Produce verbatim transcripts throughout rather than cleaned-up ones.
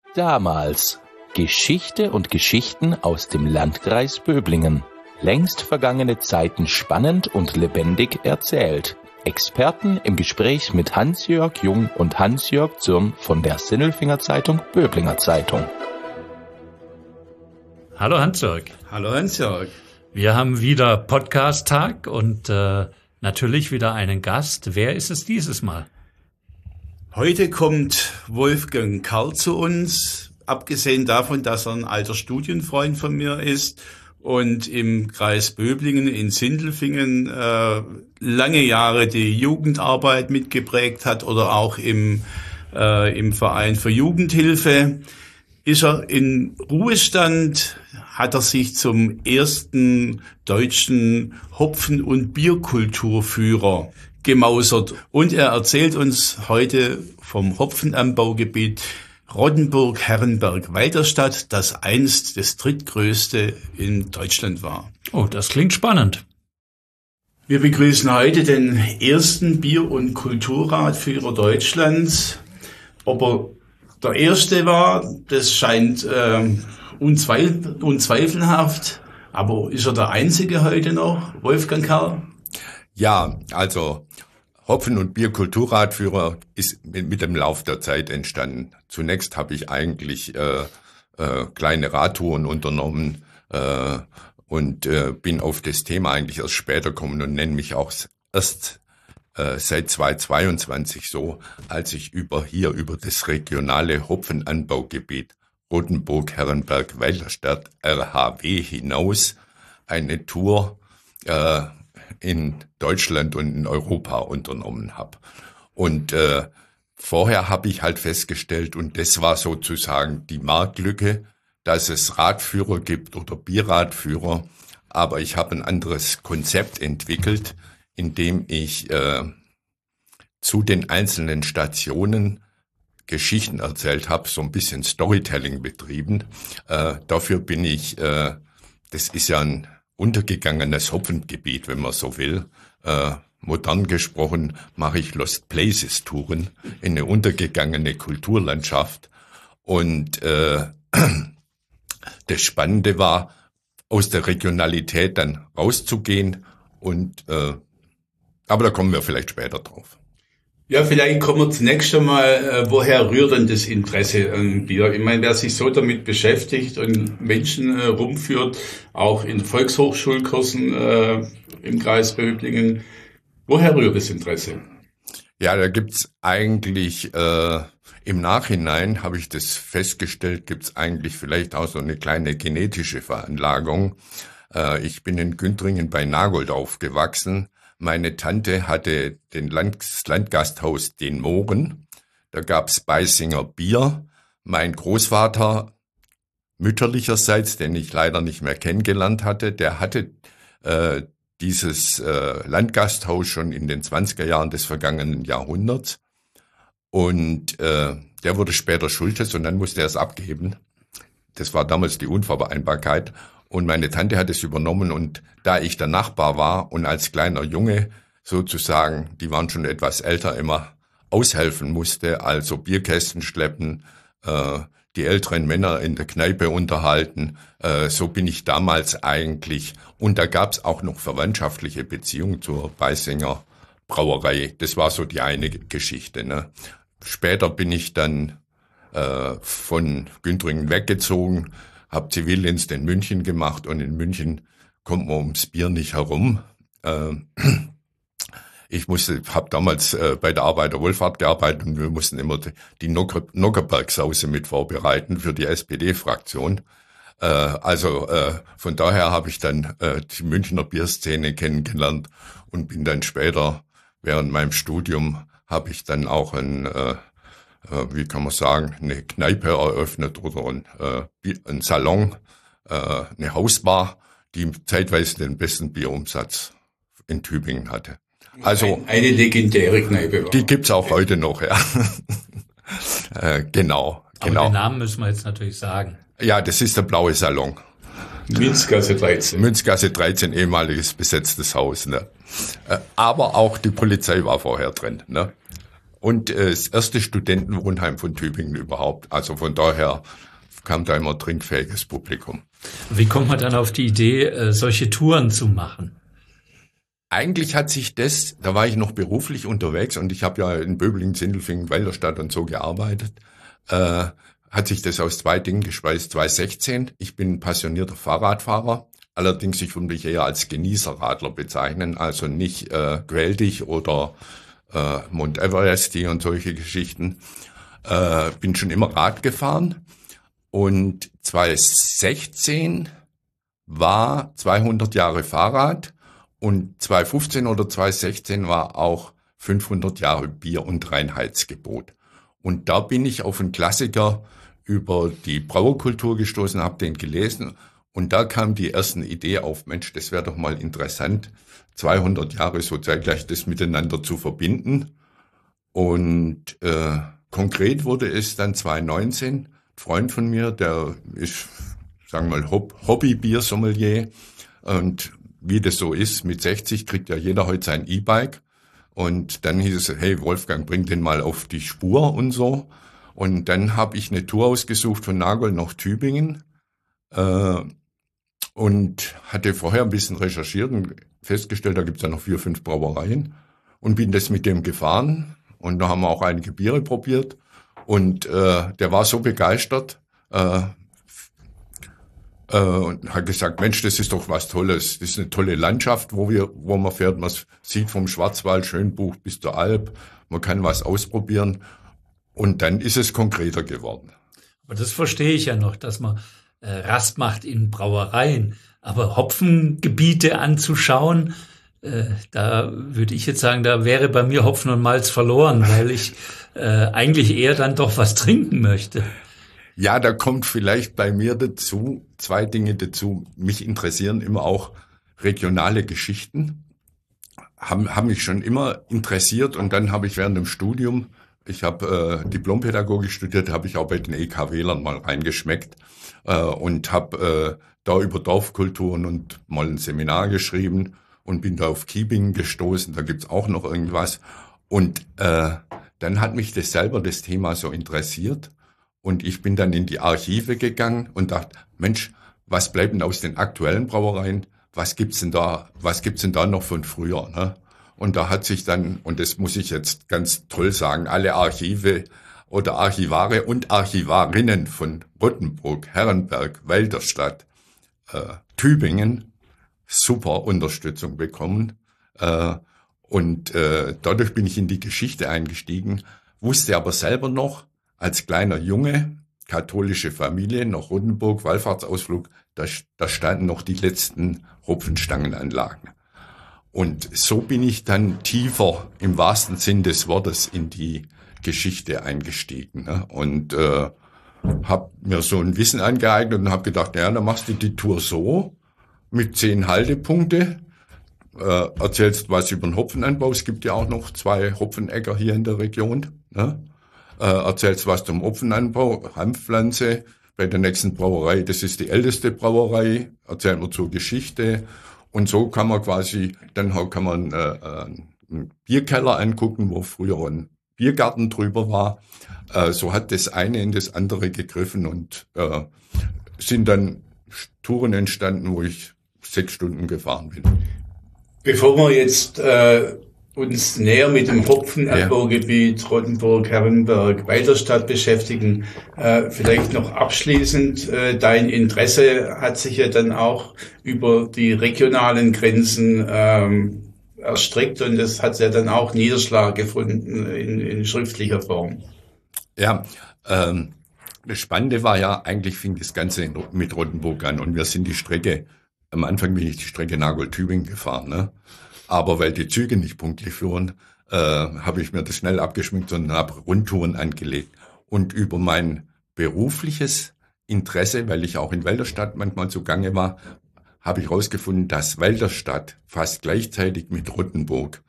Damals. Geschichte und Geschichten aus dem Landkreis Böblingen. Längst vergangene Zeiten spannend und lebendig erzählt. Experten im Gespräch mit Hans-Jörg Jung und Hans-Jörg Zürn von der Sinnelfinger Zeitung Böblinger Zeitung. Hallo Hans-Jörg. Hallo Hans-Jörg. Wir haben wieder Podcast-Tag und äh, natürlich wieder einen Gast. Wer ist es dieses Mal? Heute kommt Wolfgang Karl zu uns, abgesehen davon, dass er ein alter Studienfreund von mir ist und im Kreis Böblingen in Sindelfingen äh, lange Jahre die Jugendarbeit mitgeprägt hat oder auch im, äh, im Verein für Jugendhilfe. Ist er in Ruhestand, hat er sich zum ersten deutschen Hopfen- und Bierkulturführer gemausert. Und er erzählt uns heute vom Hopfenanbaugebiet Roddenburg-Herrenberg-Weiterstadt, das einst das drittgrößte in Deutschland war. Oh, das klingt spannend. Wir begrüßen heute den ersten Bier- und Kulturradführer Deutschlands. Ob er der erste war, das scheint äh, unzweifel, unzweifelhaft. Aber ist er der einzige heute noch, Wolfgang Karl? Ja, also Hopfen- und Bierkulturradführer ist mit, mit dem Lauf der Zeit entstanden. Zunächst habe ich eigentlich äh, äh, kleine Radtouren unternommen äh, und äh, bin auf das Thema eigentlich erst später gekommen und nenne mich auch erst äh, seit zweitausendzweiundzwanzig so, als ich über hier über das regionale Hopfenanbaugebiet Roddenburg-Herrenberg-Weiterstadt R H W hinaus eine Tour äh, in Deutschland und in Europa unternommen habe. Und äh, vorher habe ich halt festgestellt, und das war sozusagen die Marktlücke, dass es Radführer gibt oder Bierradführer, aber ich habe ein anderes Konzept entwickelt, in dem ich äh, zu den einzelnen Stationen Geschichten erzählt habe, so ein bisschen Storytelling betrieben. Äh, dafür bin ich, äh, das ist ja ein untergegangenes Hopfengebiet, wenn man so will. Äh, modern gesprochen mache ich Lost Places Touren in eine untergegangene Kulturlandschaft. Und äh, das Spannende war, aus der Regionalität dann rauszugehen. Und äh, aber da kommen wir vielleicht später drauf. Ja, vielleicht kommen wir zunächst einmal, äh, woher rührt denn das Interesse an Bier? Ich meine, wer sich so damit beschäftigt und Menschen äh, rumführt, auch in Volkshochschulkursen äh, im Kreis Böblingen, woher rührt das Interesse? Ja, da gibt's eigentlich, äh, im Nachhinein habe ich das festgestellt, gibt's eigentlich vielleicht auch so eine kleine genetische Veranlagung. Äh, ich bin in Güntringen bei Nagold aufgewachsen. Meine Tante hatte den Land, das Landgasthaus Den Mohren. Da gab's Beisinger Bier. Mein Großvater, mütterlicherseits, den ich leider nicht mehr kennengelernt hatte, der hatte äh, dieses äh, Landgasthaus schon in den zwanziger Jahren des vergangenen Jahrhunderts. Und äh, der wurde später Schultes und dann musste er es abgeben. Das war damals die Unvereinbarkeit. Und meine Tante hat es übernommen und da ich der Nachbar war und als kleiner Junge sozusagen, die waren schon etwas älter, immer aushelfen musste, also Bierkästen schleppen, äh, die älteren Männer in der Kneipe unterhalten, äh, so bin ich damals eigentlich, und da gab es auch noch verwandtschaftliche Beziehungen zur Beisinger Brauerei. Das war so die eine Geschichte, ne? Später bin ich dann äh, von Güntringen weggezogen, habe Zivildienst in München gemacht und in München kommt man ums Bier nicht herum. Ich musste, habe damals bei der Arbeiterwohlfahrt gearbeitet und wir mussten immer die Nockerberg-Sause mit vorbereiten für die S P D-Fraktion. Also von daher habe ich dann die Münchner Bierszene kennengelernt und bin dann später während meinem Studium habe ich dann auch ein wie kann man sagen, eine Kneipe eröffnet oder ein, äh, ein Salon, äh, eine Hausbar, die zeitweise den besten Bierumsatz in Tübingen hatte. Also Ein, eine legendäre Kneipe war. Die gibt's auch heute noch, ja. äh, genau, genau. Aber den Namen müssen wir jetzt natürlich sagen. Ja, das ist der Blaue Salon. Münzgasse dreizehn. Münzgasse dreizehn, ehemaliges besetztes Haus, ne. Äh, aber auch die Polizei war vorher drin, ne. und äh, das erste Studentenwohnheim von Tübingen überhaupt. Also von daher kam da immer trinkfähiges Publikum. Wie kommt man dann auf die Idee, äh, solche Touren zu machen? Eigentlich hat sich das, da war ich noch beruflich unterwegs und ich habe ja in Böblingen, Sindelfingen, Walderstadt und so gearbeitet, äh, hat sich das aus zwei Dingen gespeist. zwanzig sechzehn, ich bin passionierter Fahrradfahrer, allerdings ich würde mich eher als Genießerradler bezeichnen, also nicht äh, Quäl-dich oder äh, Mount Everest und solche Geschichten. Äh, bin schon immer Rad gefahren und zwanzig sechzehn war zweihundert Jahre Fahrrad. Und zwanzig fünfzehn oder zwanzig sechzehn war auch fünfhundert Jahre Bier- und Reinheitsgebot. Und da bin ich auf einen Klassiker über die Brauerkultur gestoßen, habe den gelesen. Und da kam die erste Idee auf, Mensch, das wäre doch mal interessant, zweihundert Jahre so zeitgleich das miteinander zu verbinden. Und äh, konkret wurde es dann zwanzig neunzehn. Ein Freund von mir, der ist, sagen wir mal, Hobby-Bier-Sommelier und wie das so ist, mit sechzig kriegt ja jeder heute sein E-Bike. Und dann hieß es, hey Wolfgang, bring den mal auf die Spur und so. Und dann habe ich eine Tour ausgesucht von Nagold nach Tübingen äh, und hatte vorher ein bisschen recherchiert und festgestellt, da gibt's ja noch vier, fünf Brauereien. Und bin das mit dem gefahren. Und da haben wir auch einige Biere probiert. Und äh, der war so begeistert, äh, und hat gesagt, Mensch, das ist doch was Tolles. Das ist eine tolle Landschaft, wo wir, wo man fährt. Man sieht vom Schwarzwald, Schönbuch bis zur Alp. Man kann was ausprobieren. Und dann ist es konkreter geworden. Aber das verstehe ich ja noch, dass man äh, Rast macht in Brauereien. Aber Hopfengebiete anzuschauen, äh, da würde ich jetzt sagen, da wäre bei mir Hopfen und Malz verloren, weil ich äh, eigentlich eher dann doch was trinken möchte. Ja, da kommt vielleicht bei mir dazu, zwei Dinge dazu. Mich interessieren immer auch regionale Geschichten, haben, haben mich schon immer interessiert und dann habe ich während dem Studium, ich habe äh, Diplompädagogik studiert, habe ich auch bei den E K W-Lern mal reingeschmeckt äh, und habe äh, da über Dorfkulturen und mal ein Seminar geschrieben und bin da auf Kiebingen gestoßen, da gibt's auch noch irgendwas. Und äh, dann hat mich das selber, das Thema so interessiert. Und ich bin dann in die Archive gegangen und dachte, Mensch, was bleibt denn aus den aktuellen Brauereien? Was gibt's denn da, was gibt's denn da noch von früher, ne? Und da hat sich dann, und das muss ich jetzt ganz toll sagen, alle Archive oder Archivare und Archivarinnen von Rottenburg, Herrenberg, Walderstadt, äh, Tübingen super Unterstützung bekommen. Äh, und äh, dadurch bin ich in die Geschichte eingestiegen, wusste aber selber noch, als kleiner Junge, katholische Familie, nach Rottenburg, Wallfahrtsausflug, da, da standen noch die letzten Hopfenstangenanlagen. Und so bin ich dann tiefer, im wahrsten Sinn des Wortes, in die Geschichte eingestiegen. Ne? Und äh, habe mir so ein Wissen angeeignet und habe gedacht, ja, dann machst du die Tour so, mit zehn Haltepunkte, äh, erzählst was über den Hopfenanbau. Es gibt ja auch noch zwei Hopfenäcker hier in der Region, ne? Äh, erzählst was zum Hopfenanbau, Hanfpflanze, bei der nächsten Brauerei, das ist die älteste Brauerei, erzählen wir zur Geschichte und so kann man quasi, dann kann man äh, einen Bierkeller angucken, wo früher ein Biergarten drüber war, äh, so hat das eine in das andere gegriffen und äh, sind dann Touren entstanden, wo ich sechs Stunden gefahren bin. Bevor wir jetzt äh uns näher mit dem Hopfenanbaugebiet ja. Rottenburg, Herrenberg, Walderstadt beschäftigen. Äh, vielleicht noch abschließend, äh, dein Interesse hat sich ja dann auch über die regionalen Grenzen ähm, erstreckt und das hat ja dann auch Niederschlag gefunden in, in schriftlicher Form. Ja, ähm, das Spannende war ja, eigentlich fing das Ganze mit Rottenburg an und wir sind die Strecke, am Anfang bin ich die Strecke Nagold-Tübingen gefahren, ne? Aber weil die Züge nicht pünktlich fuhren, äh, habe ich mir das schnell abgeschminkt und habe Rundtouren angelegt. Und über mein berufliches Interesse, weil ich auch in Walderstadt manchmal zugange war, habe ich herausgefunden, dass Walderstadt fast gleichzeitig mit Rottenburg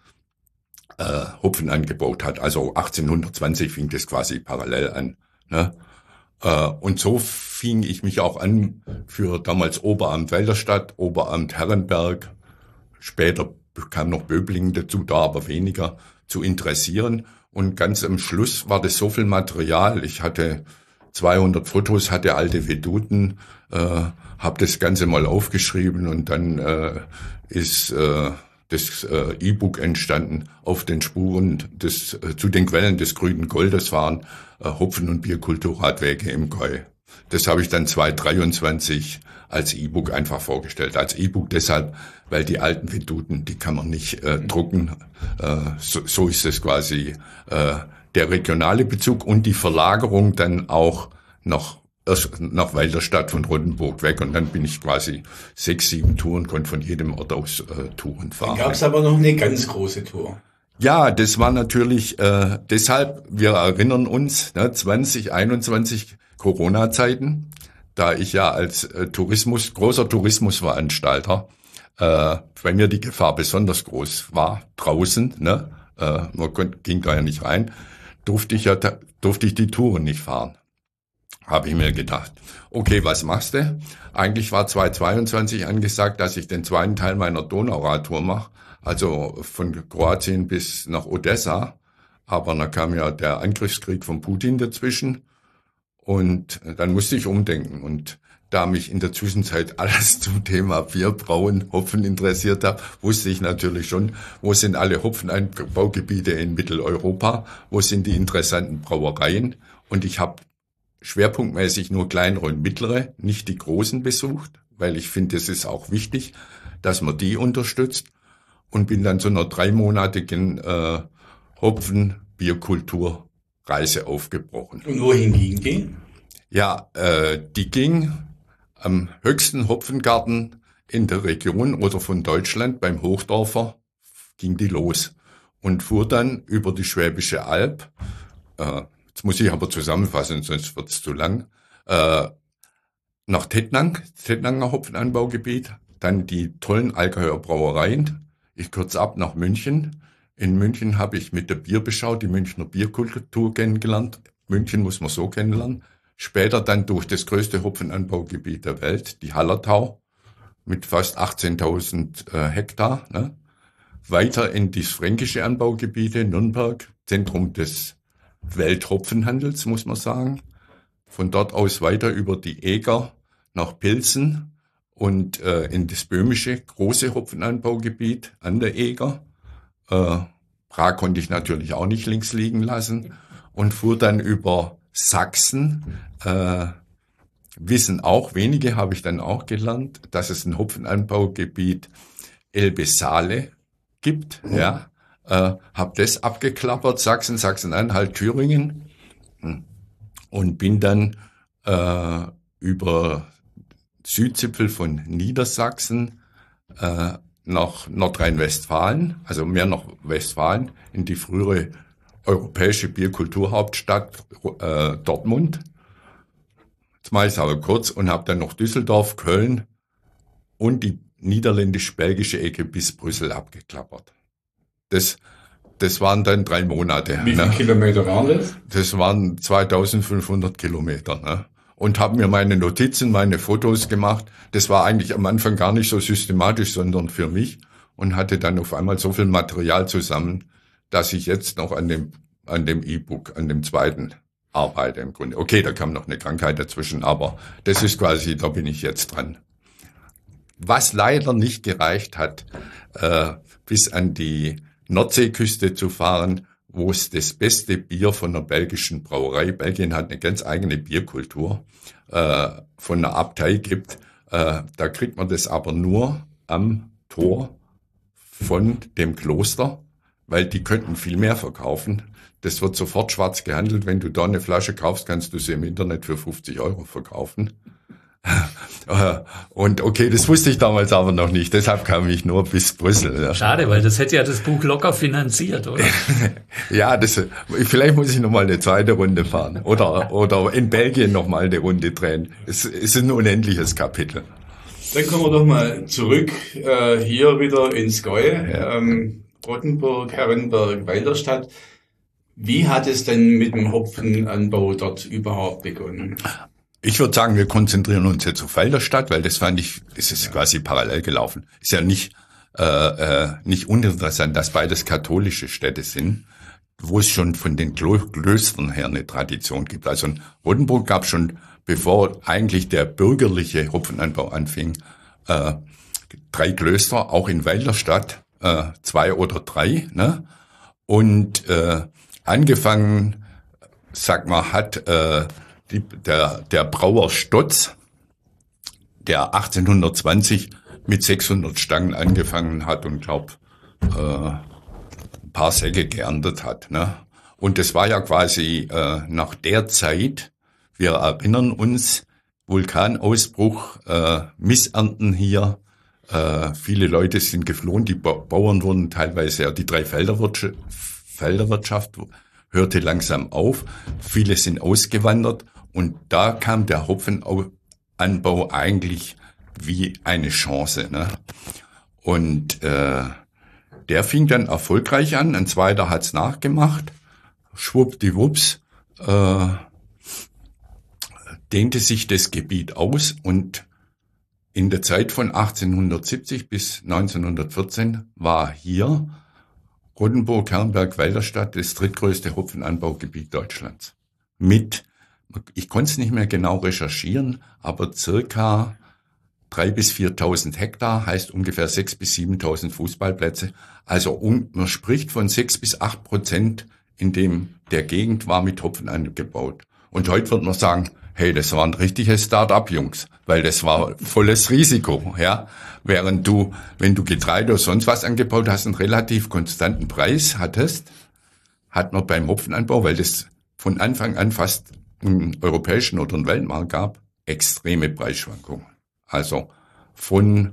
äh, Hopfen angebaut hat. Also achtzehnhundertzwanzig fing das quasi parallel an. Ne? Äh, und so fing ich mich auch an für damals Oberamt Walderstadt, Oberamt Herrenberg, später kam noch Böblingen dazu, da aber weniger, zu interessieren. Und ganz am Schluss war das so viel Material. Ich hatte zweihundert Fotos, hatte alte Veduten, äh, habe das Ganze mal aufgeschrieben und dann äh, ist äh, das äh, E-Book entstanden. Auf den Spuren des äh, zu den Quellen des grünen Goldes waren äh, Hopfen- und Bierkulturradwege im Gäu. Das habe ich dann zweitausenddreiundzwanzig als E-Book einfach vorgestellt. Als E-Book deshalb, weil die alten Veduten, die kann man nicht äh, drucken. Äh, so, so ist es quasi äh, der regionale Bezug und die Verlagerung dann auch noch erst nach Weilerstadt von Rottenburg weg. Und dann bin ich quasi sechs, sieben Touren, konnte von jedem Ort aus äh, Touren fahren. Dann gab es aber noch eine ganz große Tour. Ja, das war natürlich äh, deshalb, wir erinnern uns, ne, zwanzig einundzwanzig Corona-Zeiten, da ich ja als äh, Tourismus, großer Tourismusveranstalter, äh, bei mir die Gefahr besonders groß war, draußen, ne, äh, man konnte, ging da ja nicht rein, durfte ich ja, durfte ich die Touren nicht fahren. Habe ich mir gedacht, okay, was machst du? Eigentlich war zweitausendzweiundzwanzig angesagt, dass ich den zweiten Teil meiner Donauradtour mache, also von Kroatien bis nach Odessa. Aber dann kam ja der Angriffskrieg von Putin dazwischen und dann musste ich umdenken. Und da mich in der Zwischenzeit alles zum Thema Bier, Brauen, Hopfen interessiert habe, wusste ich natürlich schon, wo sind alle Hopfenanbaugebiete in Mitteleuropa, wo sind die interessanten Brauereien. Und ich habe schwerpunktmäßig nur kleinere und mittlere, nicht die großen besucht, weil ich finde, es ist auch wichtig, dass man die unterstützt. Und bin dann zu einer dreimonatigen äh, Hopfen-Bierkultur-Reise aufgebrochen. Und wohin ging die? Ja, äh, die ging am höchsten Hopfengarten in der Region oder von Deutschland, beim Hochdorfer, ging die los und fuhr dann über die Schwäbische Alb, äh, jetzt muss ich aber zusammenfassen, sonst wird's zu lang, äh, nach Tettnang, Tettnanger Hopfenanbaugebiet, dann die tollen Allgäuer Brauereien. Ich kürze ab nach München. In München habe ich mit der Bierbeschau die Münchner Bierkultur kennengelernt. München muss man so kennenlernen. Später dann durch das größte Hopfenanbaugebiet der Welt, die Hallertau, mit fast achtzehntausend äh, Hektar. Ne? Weiter in die fränkische Anbaugebiete, Nürnberg, Zentrum des Welthopfenhandels, muss man sagen. Von dort aus weiter über die Eger nach Pilsen und äh, in das böhmische große Hopfenanbaugebiet an der Eger. Äh, Prag konnte ich natürlich auch nicht links liegen lassen und fuhr dann über Sachsen. Äh, wissen auch, wenige habe ich dann auch gelernt, dass es ein Hopfenanbaugebiet Elbe-Saale gibt. Mhm. Ja, äh, habe das abgeklappert, Sachsen, Sachsen-Anhalt, Thüringen und bin dann äh, über Südzipfel von Niedersachsen äh, nach Nordrhein-Westfalen, also mehr nach Westfalen, in die frühere europäische Bierkulturhauptstadt äh, Dortmund. Jetzt mache ich es aber kurz und habe dann noch Düsseldorf, Köln und die niederländisch-belgische Ecke bis Brüssel abgeklappert. Das, das waren dann drei Monate. Wie viele ne? Kilometer waren das? Das waren zweitausendfünfhundert Kilometer. Ne? Und habe mir meine Notizen, meine Fotos gemacht. Das war eigentlich am Anfang gar nicht so systematisch, sondern für mich. Und hatte dann auf einmal so viel Material zusammen, dass ich jetzt noch an dem an dem E-Book, an dem zweiten arbeite im Grunde. Okay, da kam noch eine Krankheit dazwischen, aber das ist quasi, da bin ich jetzt dran. Was leider nicht gereicht hat, äh, bis an die Nordseeküste zu fahren, wo es das beste Bier von einer belgischen Brauerei, Belgien hat eine ganz eigene Bierkultur, äh, von einer Abtei gibt. Äh, da kriegt man das aber nur am Tor von dem Kloster, weil die könnten viel mehr verkaufen. Das wird sofort schwarz gehandelt. Wenn du da eine Flasche kaufst, kannst du sie im Internet für fünfzig Euro verkaufen. Und okay, das wusste ich damals aber noch nicht. Deshalb kam ich nur bis Brüssel. Ja. Schade, weil das hätte ja das Buch locker finanziert, oder? Ja, das, vielleicht muss ich noch mal eine zweite Runde fahren. Oder, oder in Belgien noch mal eine Runde drehen. Es, es ist ein unendliches Kapitel. Dann kommen wir doch mal zurück, äh, hier wieder ins Gäu. Ja. Ähm, Rottenburg, Herrenberg, Weilerstadt. Wie hat es denn mit dem Hopfenanbau dort überhaupt begonnen? Ich würde sagen, wir konzentrieren uns jetzt auf Weilerstadt, weil das fand ich, es ist quasi parallel gelaufen. Ist ja nicht, äh, äh, nicht uninteressant, dass beides katholische Städte sind. wo es schon von den Klöstern her eine Tradition gibt. Also in Rothenburg gab es schon, bevor eigentlich der bürgerliche Hopfenanbau anfing, äh, drei Klöster, auch in Weilerstadt, äh, zwei oder drei, ne? Und äh, angefangen, sag mal, hat äh, die, der, der Brauer Stotz, der achtzehnhundertzwanzig mit sechshundert Stangen angefangen hat und glaub, äh, ein paar Säcke geerntet hat, ne? Und das war ja quasi äh, nach der Zeit, wir erinnern uns, Vulkanausbruch, äh, Missernten hier, äh, viele Leute sind geflohen, die ba- Bauern wurden teilweise, ja, die Dreifelderwirtschaft Felderwirtschaft hörte langsam auf, viele sind ausgewandert und da kam der Hopfenanbau eigentlich wie eine Chance, ne? Und äh, der fing dann erfolgreich an, ein zweiter hat's nachgemacht, schwuppdiwupps, äh, dehnte sich das Gebiet aus und in der Zeit von achtzehnhundertsiebzig bis neunzehnhundertvierzehn war hier Rothenburg, Herrenberg, Weilerstadt das drittgrößte Hopfenanbaugebiet Deutschlands. Mit, ich konnte es nicht mehr genau recherchieren, aber circa drei bis viertausend Hektar, heißt ungefähr sechs bis siebentausend Fußballplätze. Also um, man spricht von sechs bis acht Prozent, in dem der Gegend war mit Hopfen angebaut. Und heute wird man sagen, hey, das waren richtige Start-up-Jungs, weil das war volles Risiko, ja. Während du, wenn du Getreide oder sonst was angebaut hast, einen relativ konstanten Preis hattest, hat man beim Hopfenanbau, weil das von Anfang an fast einen europäischen oder einen Weltmarkt gab, extreme Preisschwankungen. Also von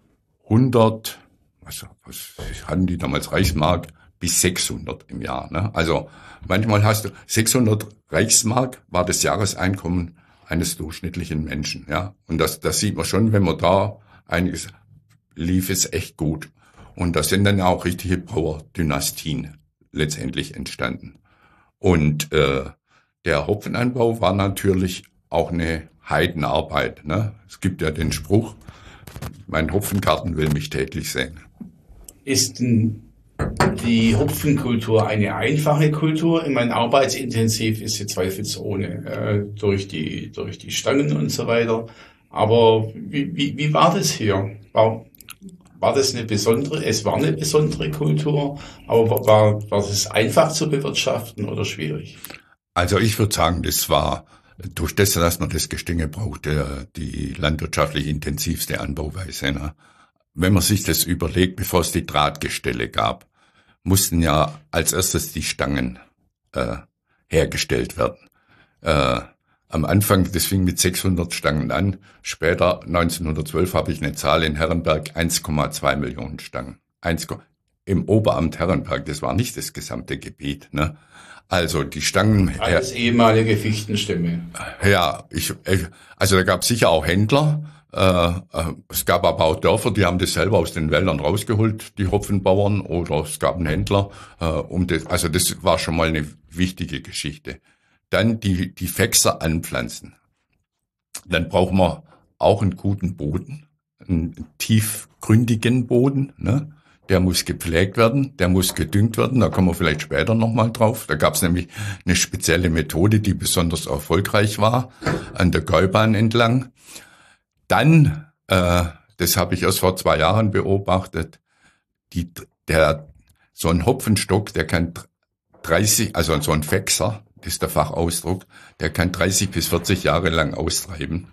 hundert, was, was hatten die damals, Reichsmark, bis sechshundert im Jahr, ne? Also manchmal hast du sechshundert Reichsmark war das Jahreseinkommen eines durchschnittlichen Menschen, ja. Und das, das sieht man schon, wenn man da einiges lief, es echt gut. Und da sind dann auch richtige Brauerdynastien letztendlich entstanden. Und äh, der Hopfenanbau war natürlich auch eine Heidenarbeit, ne? Es gibt ja den Spruch, mein Hopfengarten will mich täglich sehen. Ist die Hopfenkultur eine einfache Kultur? Ich meine, arbeitsintensiv ist sie zweifelsohne, äh, durch die, durch die Stangen und so weiter. Aber wie, wie, wie war das hier? War, war das eine besondere, es war eine besondere Kultur, aber war, war das einfach zu bewirtschaften oder schwierig? Also ich würde sagen, das war durch das, dass man das Gestänge brauchte, die landwirtschaftlich intensivste Anbauweise, ne? Wenn man sich das überlegt, bevor es die Drahtgestelle gab, mussten ja als erstes die Stangen äh, hergestellt werden. Äh, am Anfang, das fing mit sechshundert Stangen an, später neunzehnhundertzwölf habe ich eine Zahl in Herrenberg, eins Komma zwei Millionen Stangen. eins, im Oberamt Herrenberg, das war nicht das gesamte Gebiet, ne? Also die Stangen... Alles ehemalige Fichtenstämme. Ja, ich, also da gab es sicher auch Händler. Äh, es gab aber auch Dörfer, die haben das selber aus den Wäldern rausgeholt, die Hopfenbauern, oder es gab einen Händler. Äh, um das, also das war schon mal eine wichtige Geschichte. Dann die, die Fächser anpflanzen. Dann brauchen wir auch einen guten Boden, einen tiefgründigen Boden, ne? Der muss gepflegt werden, der muss gedüngt werden, da kommen wir vielleicht später nochmal drauf. Da gab es nämlich eine spezielle Methode, die besonders erfolgreich war, an der Gäubahn entlang. Dann, äh, das habe ich erst vor zwei Jahren beobachtet, die, der, so ein Hopfenstock, der kann dreißig, also so ein Fächser, das ist der Fachausdruck, der kann dreißig bis vierzig Jahre lang austreiben.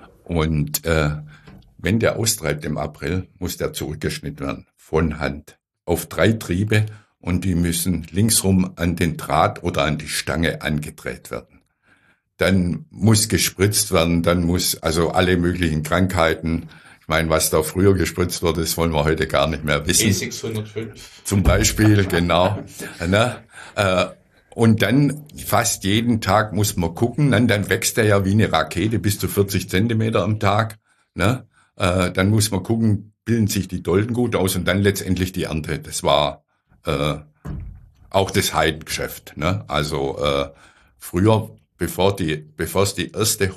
Und äh, wenn der austreibt im April, muss der zurückgeschnitten werden, von Hand, auf drei Triebe, und die müssen linksrum an den Draht oder an die Stange angedreht werden. Dann muss gespritzt werden, dann muss also alle möglichen Krankheiten, ich meine, was da früher gespritzt wurde, das wollen wir heute gar nicht mehr wissen. E sechshundertfünf. Zum Beispiel, genau. Ne? Äh, und dann fast jeden Tag muss man gucken, dann, dann wächst er ja wie eine Rakete bis zu vierzig Zentimeter am Tag. Ne? Äh, dann muss man gucken, bilden sich die Dolden gut aus, und dann letztendlich die Ernte. Das war äh, auch das Heidengeschäft. Ne? Also äh, früher, bevor die, bevor es die erste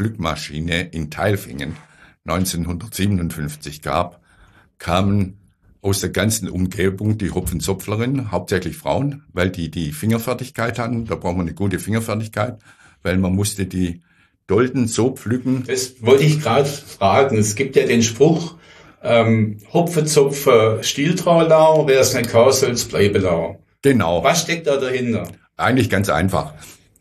Hopfenpflückmaschine in Tailfingen neunzehnhundertsiebenundfünfzig gab, kamen aus der ganzen Umgebung die Hopfenzopflerinnen, hauptsächlich Frauen, weil die die Fingerfertigkeit hatten. Da braucht man eine gute Fingerfertigkeit, weil man musste die Dolden so pflücken. Das wollte ich gerade fragen. Es gibt ja den Spruch, ähm, Hopfe, Zopfe, Stieltraulau, wer es nicht kann, soll's bleiben lau. Genau. Was steckt da dahinter? Eigentlich ganz einfach.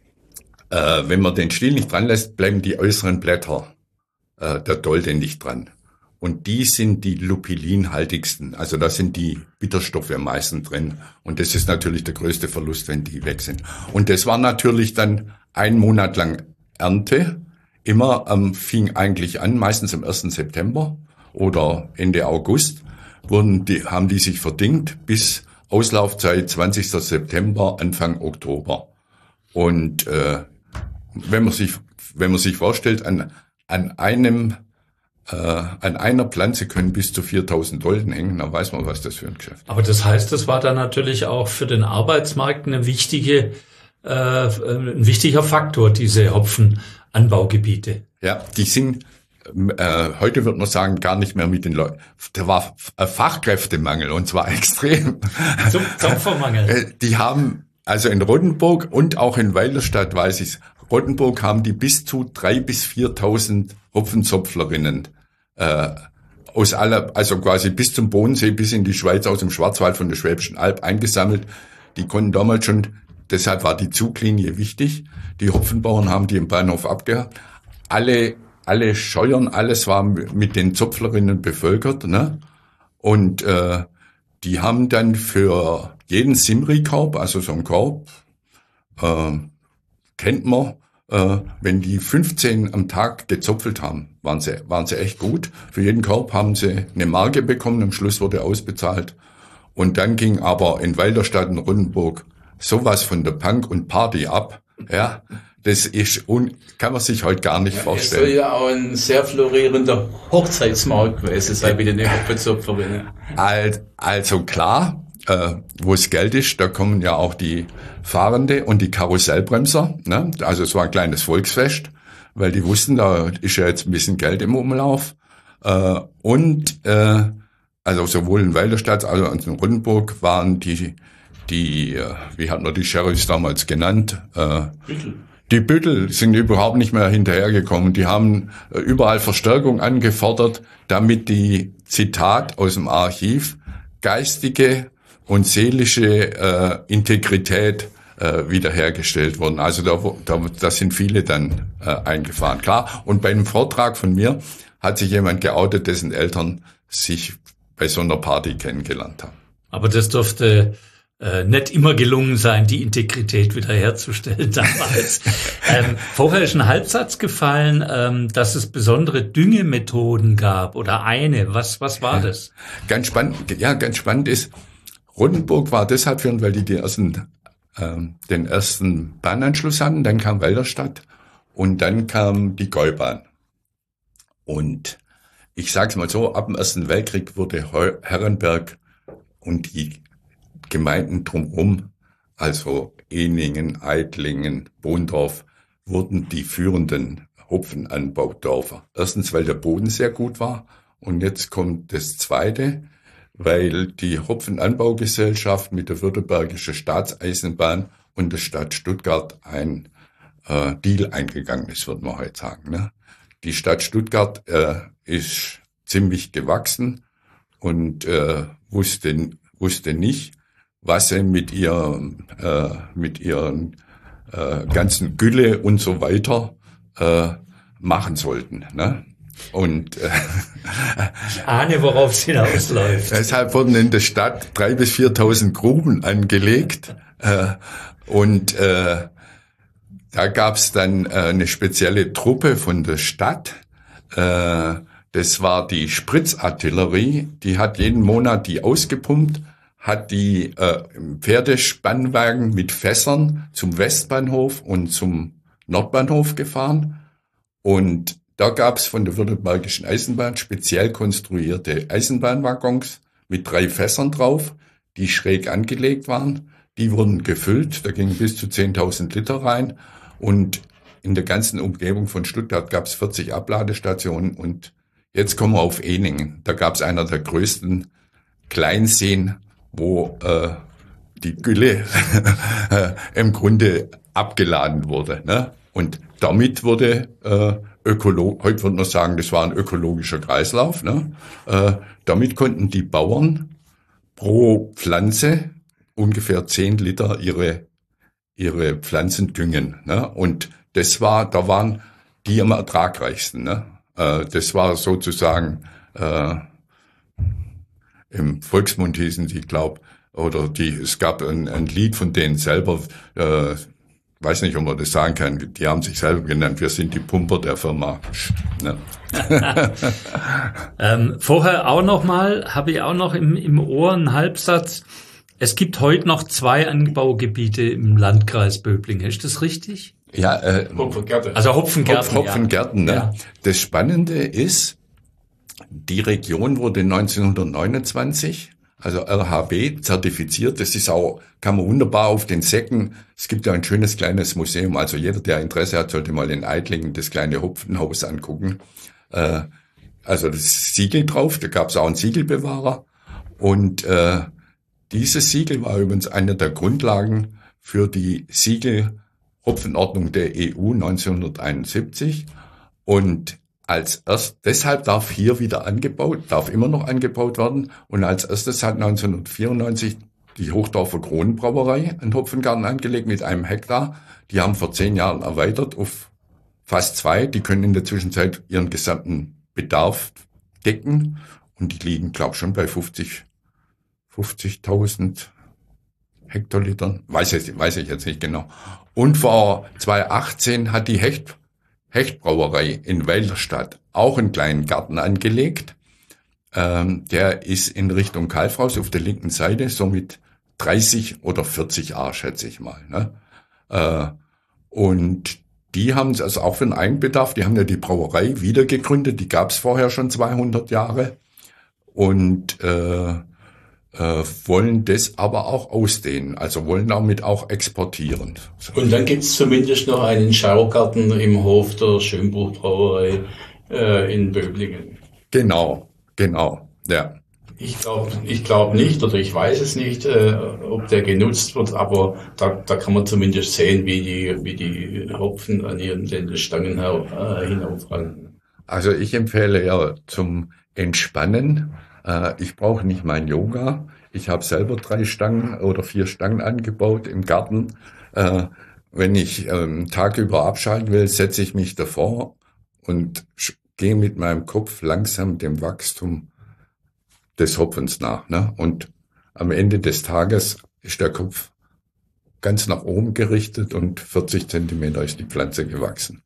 Äh, wenn man den Stiel nicht dran lässt, bleiben die äußeren Blätter äh, der Dolde nicht dran. Und die sind die lupilinhaltigsten. Also da sind die Bitterstoffe am meisten drin. Und das ist natürlich der größte Verlust, wenn die weg sind. Und das war natürlich dann ein Monat lang Ernte. Immer ähm, fing eigentlich an, meistens am ersten September oder Ende August, wurden die, haben die sich verdingt bis Auslaufzeit zwanzigsten September, Anfang Oktober. Und äh, wenn man sich, wenn man sich vorstellt, an, an einem Äh, an einer Pflanze können bis zu viertausend Dolden hängen, dann weiß man, was das für ein Geschäft ist. Aber das heißt, das war dann natürlich auch für den Arbeitsmarkt eine wichtige, äh, ein wichtiger Faktor, diese Hopfenanbaugebiete. Ja, die sind, äh, heute wird man sagen, gar nicht mehr mit den Leuten. Da war ein Fachkräftemangel und zwar extrem. Zum Zopfermangel. Die haben, also in Rottenburg und auch in Weilerstadt weiß ich's, Rottenburg haben die bis zu drei bis viertausend Hopfenzopflerinnen äh, aus aller, also quasi bis zum Bodensee, bis in die Schweiz, aus dem Schwarzwald von der Schwäbischen Alb eingesammelt. Die konnten damals schon, deshalb war die Zuglinie wichtig. Die Hopfenbauern haben die im Bahnhof abgehört. Alle, alle Scheuern, alles war mit den Zopflerinnen bevölkert, ne? Und äh, die haben dann für jeden Simri-Korb, also so ein Korb, äh, kennt man, äh, wenn die fünfzehn am Tag gezopfelt haben, waren sie, waren sie echt gut. Für jeden Korb haben sie eine Marke bekommen, am Schluss wurde ausbezahlt. Und dann ging aber in Weilerstadt und Rottenburg sowas von der Punk und Party ab, ja. Das ist un, kann man sich heute gar nicht ja, vorstellen. Es soll ja auch ein sehr florierender Hochzeitsmarkt gewesen sein, wie die Hopfenzopferinnen. Also klar, äh, wo es Geld ist, da kommen ja auch die Fahrende und die Karussellbremser. Ne? Also es war ein kleines Volksfest, weil die wussten, da ist ja jetzt ein bisschen Geld im Umlauf. Äh, und äh, also sowohl in Weilerstadt als auch in Rottenburg waren die, die äh, wie hat man die Sheriffs damals genannt? Äh, Büttel. Die Büttel sind überhaupt nicht mehr hinterhergekommen. Die haben äh, überall Verstärkung angefordert, damit die, Zitat aus dem Archiv, geistige und seelische äh, Integrität äh, wiederhergestellt wurden. Also da, da, da sind viele dann äh, eingefahren. Klar, und bei einem Vortrag von mir hat sich jemand geoutet, dessen Eltern sich bei so einer Party kennengelernt haben. Aber das durfte äh, nicht immer gelungen sein, die Integrität wiederherzustellen damals. ähm, vorher ist ein Halbsatz gefallen, ähm, dass es besondere Düngemethoden gab oder eine. Was, was war das? Ganz spannend, ja, ganz spannend ist, Rottenburg war deshalb führend, weil die, die ersten, ähm, den ersten Bahnanschluss hatten, dann kam Weilerstadt und dann kam die Gäubahn. Und ich sag's mal so, ab dem Ersten Weltkrieg wurde Herrenberg und die Gemeinden drumherum, also Ehningen, Eidlingen, Bohndorf, wurden die führenden Hopfenanbaudörfer. Erstens, weil der Boden sehr gut war und jetzt kommt das Zweite, weil die Hopfenanbaugesellschaft mit der Württembergischen Staatseisenbahn und der Stadt Stuttgart ein äh, Deal eingegangen ist, würde man heute sagen. Ne? Die Stadt Stuttgart äh, ist ziemlich gewachsen und äh, wusste wusste nicht, was sie mit ihrem äh, mit ihren äh, ganzen Gülle und so weiter äh, machen sollten. Ne? Und äh, ich ahne, worauf es hinausläuft. Deshalb wurden in der Stadt drei bis viertausend Gruben angelegt äh, und äh, da gab's dann äh, eine spezielle Truppe von der Stadt. Äh, das war die Spritzartillerie. Die hat jeden Monat die ausgepumpt, hat die äh, Pferdespannwagen mit Fässern zum Westbahnhof und zum Nordbahnhof gefahren und da gab's von der Württembergischen Eisenbahn speziell konstruierte Eisenbahnwaggons mit drei Fässern drauf, die schräg angelegt waren. Die wurden gefüllt, da gingen bis zu zehntausend Liter rein. Und in der ganzen Umgebung von Stuttgart gab's vierzig Abladestationen. Und jetzt kommen wir auf Ehningen. Da gab's einer der größten Kleinseen, wo äh, die Gülle im Grunde abgeladen wurde. Ne? Und damit wurde äh, ökolo heute würde man sagen, das war ein ökologischer Kreislauf. Ne? Äh, damit konnten die Bauern pro Pflanze ungefähr zehn Liter ihre ihre Pflanzen düngen. Ne? Und das war, da waren die am ertragreichsten. Ne? Äh, das war sozusagen äh, im Volksmund hießen die, glaub, oder die, es gab ein, ein Lied von denen selber, äh, weiß nicht, ob man das sagen kann, die haben sich selber genannt, wir sind die Pumper der Firma. Ne? ähm, vorher auch noch mal, habe ich auch noch im, im Ohr einen Halbsatz. Es gibt heute noch zwei Anbaugebiete im Landkreis Böblingen. Ist das richtig? Ja, äh, Hopfengärten. Also Hopfengärten. Hopf, Hopfengärten, ja. ne? Ja. Das Spannende ist, die Region wurde neunzehnhundertneunundzwanzig, also R H B, zertifiziert. Das ist auch, kann man wunderbar auf den Säcken. Es gibt ja ein schönes kleines Museum. Also jeder, der Interesse hat, sollte mal in Eitlingen das kleine Hopfenhaus angucken. Äh, also das Siegel drauf, da gab es auch einen Siegelbewahrer. Und äh, dieses Siegel war übrigens eine der Grundlagen für die Siegel-Hopfenordnung der E U neunzehnhunderteinundsiebzig. Und als erst, deshalb darf hier wieder angebaut, darf immer noch angebaut werden. Und als erstes hat neunzehnhundertvierundneunzig die Hochdorfer Kronenbrauerei einen Hopfengarten angelegt mit einem Hektar. Die haben vor zehn Jahren erweitert auf fast zwei. Die können in der Zwischenzeit ihren gesamten Bedarf decken. Und die liegen, glaube ich, schon bei fünfzig fünfzigtausend Hektolitern, weiß ich, weiß ich jetzt nicht genau. Und vor zweitausendachtzehn hat die Hecht, Hechtbrauerei in Weilerstadt auch einen kleinen Garten angelegt. Ähm, der ist in Richtung Kalfraus auf der linken Seite, so mit dreißig oder vierzig Ar, schätze ich mal. Ne? Äh, und die haben es also auch für den Eigenbedarf, die haben ja die Brauerei wieder gegründet, die gab es vorher schon zweihundert Jahre. Und äh, Äh, wollen das aber auch ausdehnen, also wollen damit auch exportieren. Und dann gibt's zumindest noch einen Schaugarten im Hof der Schönbuch-Brauerei äh, in Böblingen. Genau, genau, ja. Ich glaube ich glaub nicht, oder ich weiß es nicht, äh, ob der genutzt wird, aber da, da kann man zumindest sehen, wie die, wie die Hopfen an ihren den Stangen äh, hinaufranken. Also ich empfehle ja zum Entspannen, ich brauche nicht mein Yoga. Ich habe selber drei Stangen oder vier Stangen angebaut im Garten. Äh, wenn ich ähm, tagüber abschalten will, setze ich mich davor und gehe mit meinem Kopf langsam dem Wachstum des Hopfens nach. Ne? Und am Ende des Tages ist der Kopf ganz nach oben gerichtet und vierzig Zentimeter ist die Pflanze gewachsen.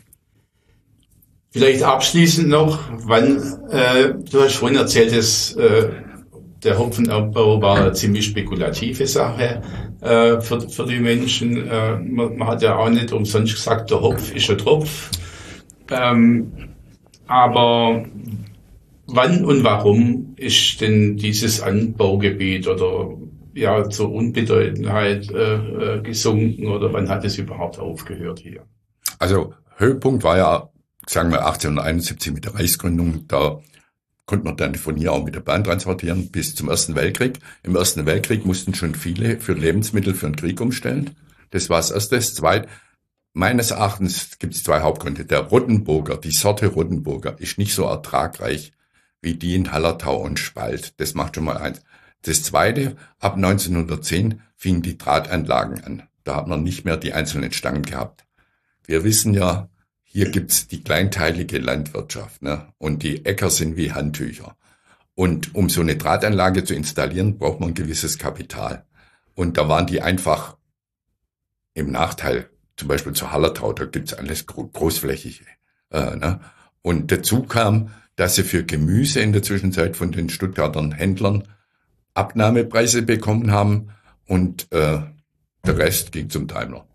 Vielleicht abschließend noch, wann, äh, du hast vorhin erzählt, dass äh, der Hopfenanbau war eine ziemlich spekulative Sache äh, für, für die Menschen. Äh, man, man hat ja auch nicht umsonst gesagt, der Hopf ist ein Tropf. Ähm, aber wann und warum ist denn dieses Anbaugebiet oder ja zur Unbedeutendheit äh, gesunken oder wann hat es überhaupt aufgehört hier? Also Höhepunkt war ja, sagen wir achtzehnhunderteinundsiebzig mit der Reichsgründung, da konnte man dann von hier auch mit der Bahn transportieren bis zum Ersten Weltkrieg. Im Ersten Weltkrieg mussten schon viele für Lebensmittel für den Krieg umstellen. Das war das Erste. Das Zweite, meines Erachtens gibt es zwei Hauptgründe. Der Rottenburger, die Sorte Rottenburger, ist nicht so ertragreich wie die in Hallertau und Spalt. Das macht schon mal eins. Das Zweite, ab neunzehnhundertzehn fingen die Drahtanlagen an. Da hat man nicht mehr die einzelnen Stangen gehabt. Wir wissen ja, hier gibt's die kleinteilige Landwirtschaft, ne? Und die Äcker sind wie Handtücher. Und um so eine Drahtanlage zu installieren, braucht man ein gewisses Kapital. Und da waren die einfach im Nachteil. Zum Beispiel zu Hallertau, da gibt's alles gro- großflächig. Äh, ne? Und dazu kam, dass sie für Gemüse in der Zwischenzeit von den Stuttgarter Händlern Abnahmepreise bekommen haben und äh, der Rest ging zum Daimler.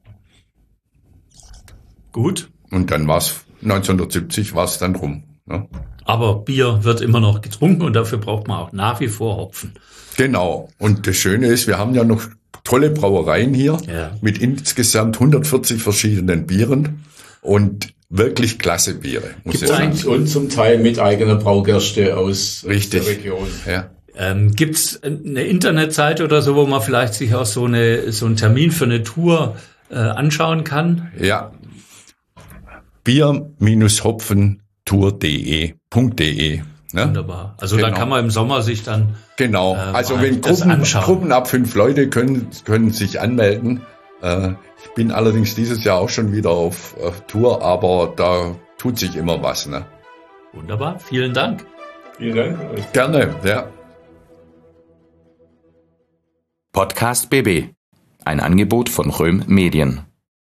Gut. Und dann war's neunzehnhundertsiebzig war's dann rum. Ne? Aber Bier wird immer noch getrunken und dafür braucht man auch nach wie vor Hopfen. Genau. Und das Schöne ist, wir haben ja noch tolle Brauereien hier Ja. mit insgesamt hundertvierzig verschiedenen Bieren und wirklich klasse Biere. Muss Gibt's ich sagen. eigentlich- Und zum Teil mit eigener Braugerste aus Richtig. der Region. Ja. Ähm, gibt's eine Internetseite oder so, wo man vielleicht sich auch so eine so einen Termin für eine Tour äh, anschauen kann? Ja. Bier-Hopfen-Tour punkt de. Ne? Wunderbar. Also genau. Da kann man im Sommer sich dann Genau. Äh, also wenn Gruppen, Gruppen ab fünf Leute können können sich anmelden. Äh, ich bin allerdings dieses Jahr auch schon wieder auf, auf Tour, aber da tut sich immer was. Ne? Wunderbar. Vielen Dank. Vielen Dank. Gerne. Ja. Podcast B B. Ein Angebot von Röhm Medien.